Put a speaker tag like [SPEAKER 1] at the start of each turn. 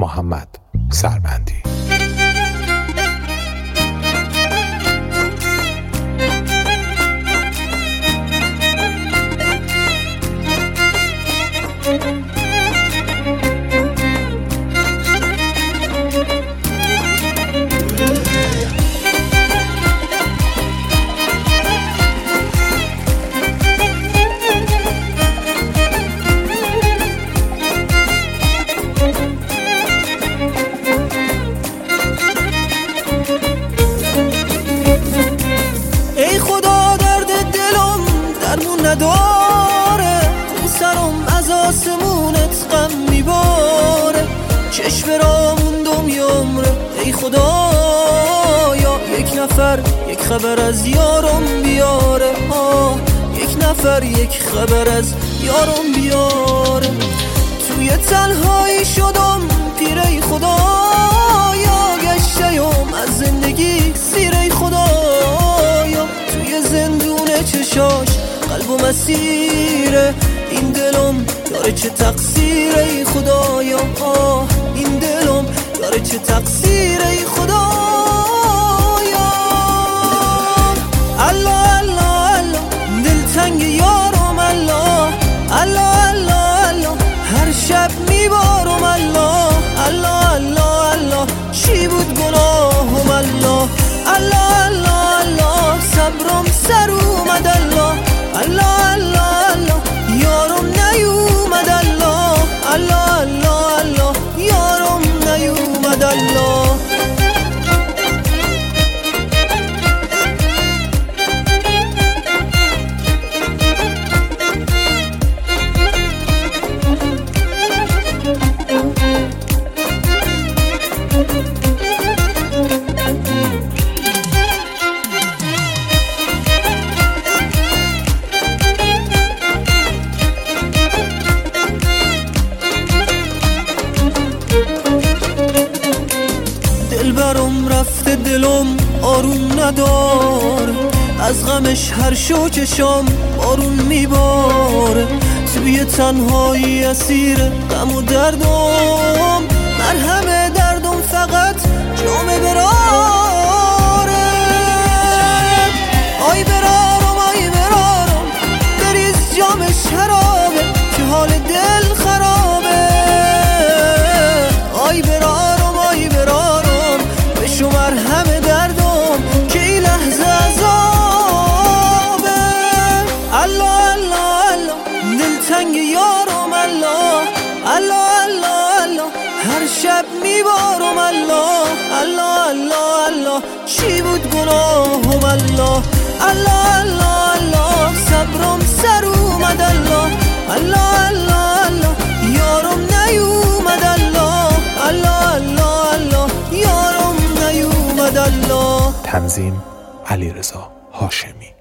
[SPEAKER 1] محمد سربندی.
[SPEAKER 2] نداره تو سرم از آسمونت غم میباره، چشم را موندم یه عمره ای خدایا، یک نفر یک خبر از یارم بیاره، یک نفر یک خبر از یارم بیاره. توی تنهایی شدم پیر ای خدایا، گشتم از زندگی سیر ای خدایا، توی زندون چشاش قلب و مسیره، این دلم داره چه تقصیره ای خدایا، این دلم داره چه تقصیره ای خدایا. الله الله الله دلتنگ یارم، الله الله الله الله هر شب میبارم، الله الله الله الله چی بود گناهم، الله الله الله الله صبرم سر اومد، الله الله الله الله یارم نیومد، الله الله الله الله یارم نیومد، الله. دلبرم رفته دلم آروم نداره، از غمش هر شو چشام بارون میباره، توی تنهایی اسیر غم و دردم، مرهم دردم فقط جام براره، آی برارم آی برارم بریز جام شرابه که حال دل خرابه، آی برارم آی برارم شو مرهم دردم که این لحظه عذابه، الله الله الله دلتنگ یارم، الله الله الله الله هر شب میبارم، الله الله الله الله چی بود گناهم، الله الله الله الله صبرم سر اومد، الله الله الله الله یارم نیومد، الله الله الله الله یارم نیومد، الله.
[SPEAKER 1] تنظیم علیرضا هاشمی.